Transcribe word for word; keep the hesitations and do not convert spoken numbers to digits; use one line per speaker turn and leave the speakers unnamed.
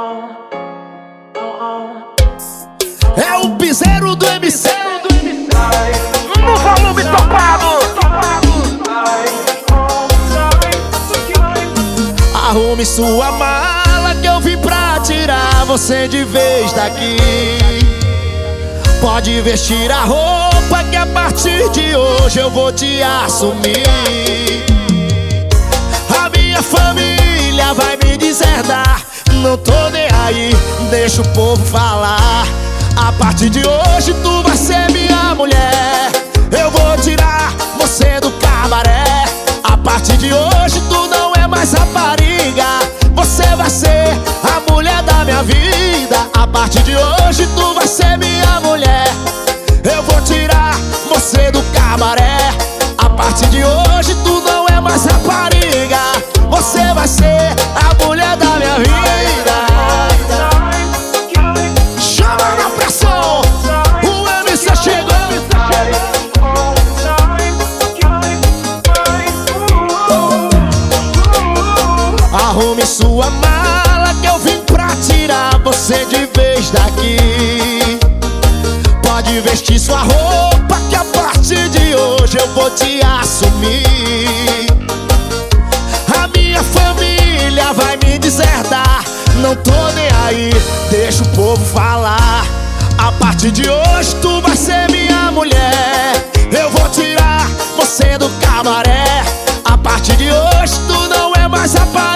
É o piseiro do M C no volume topado. Arrume sua mala que eu vim pra tirar você de vez daqui. Pode vestir a roupa que a partir de hoje eu vou te assumir. A minha família vai me deserdar, não tô nem aí, deixa o povo falar. A partir de hoje tu vai ser minha mulher. Eu vou tirar você do cabaré. A partir de hoje tu não é mais rapariga, você vai ser a mulher da minha vida. A partir de hoje tu vai ser minha mulher. Eu vou tirar você do cabaré. A partir de hoje tu não é mais rapariga, você vai ser a mulher da minha vida. Chama na pressão, o M C chegou. Arrume sua mala que eu vim pra tirar você de vez daqui. Pode vestir sua roupa que a partir de hoje eu vou te assumir. A minha família vai me deserdar, não tô nem aí, deixa o povo falar. A partir de hoje tu vai ser minha mulher. Eu vou tirar você do cabaré. A partir de hoje tu não é mais rapaz.